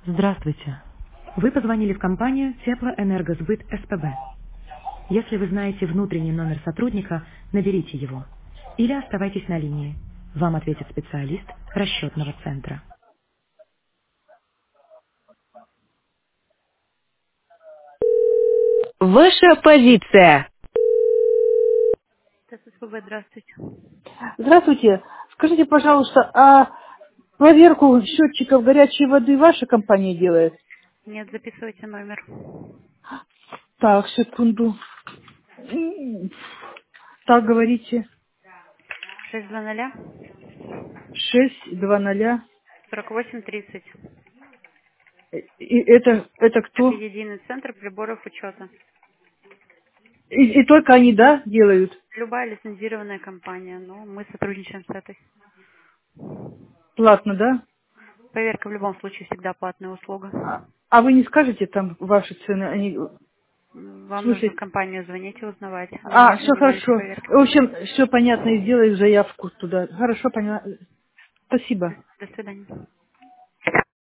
Здравствуйте. Вы позвонили в компанию Теплоэнергосбыт СПБ. Если вы знаете внутренний номер сотрудника, наберите его. Или оставайтесь на линии. Вам ответит специалист расчетного центра. Ваша позиция. СПБ, здравствуйте. Здравствуйте. Скажите, пожалуйста, а проверку счетчиков горячей воды ваша компания делает? Нет, записывайте номер. Так, секунду. Так, говорите. 620 620. 4830. И это Это кто? единый центр приборов учета. И только они, да, делают? Любая лицензированная компания, но мы сотрудничаем с этой. Платно, да? Проверка в любом случае всегда платная услуга. А вы не скажете там ваши цены? Они, в Вам нужно в смысле... компанию звонить и узнавать. Мы не А, все занимаемся хорошо. проверкой. В общем, все понятно, и сделаю заявку туда. Хорошо, понятно. Спасибо. До свидания.